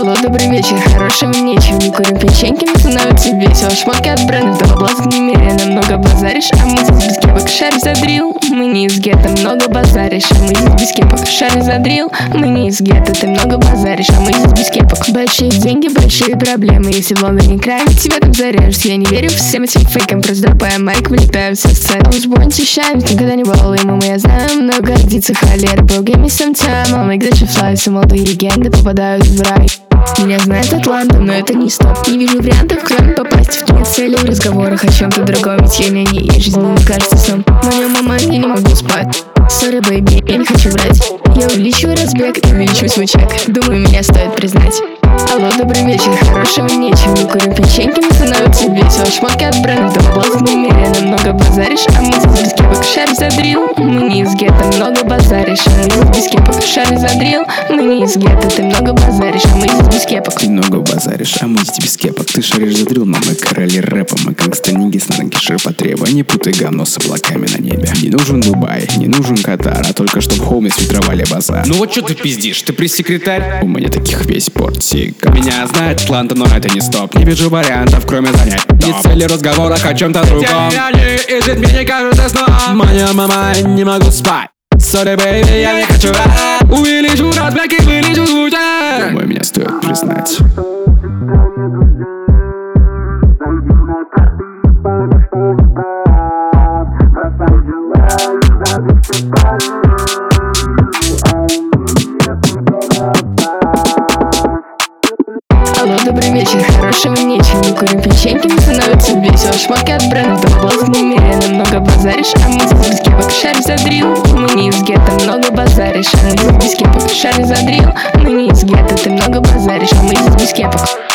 Алло, добрый вечер, хорошего нечего. Не курим печеньки, но становится весело. Шмотки от брендов, да облазок немерено. Много базаришь, а мы здесь без кепок. Шарь задрил, мы не из гетто. Много базаришь, а мы здесь без кепок. Шарь задрил, мы не из гетто. Ты много базаришь, а мы здесь без кепок. Большие деньги, большие проблемы. Если в Лондоне крайм, тебя там зарежут. Я не верю всем этим фейкам. Просто дропая майк, вылетают со сцены. I was born to shine, никогда не был и мама, я знаю, много гордится холера. Bro, give me some time, I'll make that shit fly. Все молодые легенды попадают в рай. Меня знает Атланта, но это не стоп. Не вижу вариантов, кроме попасть в ту цель в разговорах о чем-то другом. Ведь я не ей, жизнь не кажется сном. Моя мама, я не могу спать. Sorry, baby, я не хочу врать. Я увеличиваю разбег и увеличу свой чек. Думаю, меня стоит признать. Алло, добрый вечер, хорошего нечего. Не курим печеньки, но становится весело. Шмотки от брендов, да облазок немерено. Много базаришь, а мы здесь без кепок. Шарь задрил, мы не из гетто. Много базаришь, а мы здесь без кепок. Шарь задрил, мы не из гетто. Ты много базаришь, а мы здесь без кепок. Ты много базаришь, а мы здесь без кепок. Ты шаришь задрил, но мы короли рэпа. Мы гангста-ниги с ранги ширпотреба. Не путай говно с облаками на небе. Не нужен Дубай, не нужен Катар, а только чтоб в хоуме сфильтровали базар. Ну вот что ты пиздишь, ты пресс-секретарь? У меня таких весь портик. Меня знает Атланта, но это не стоп. Не вижу вариантов, кроме занять топ. Не цели в разговорах о чем-то другом. И жить мне не кажется сном. Моя мама, не могу спать. Sorry, baby, я не хочу врать. Увеличу разбег и вылечу звучать. Думаю, меня стоит признать. Алло, добрый вечер, хорошего нечего. Не курим печеньки, но становится весело. Шмотки от брендов, да облазок немерено. Много базаришь, а мы здесь без кепок. Шарь задрил, мы не из гетто. Много базаришь, а мы здесь без кепок. Шарь задрил, мы не из гетто. Ты много базаришь, а мы здесь без кепок.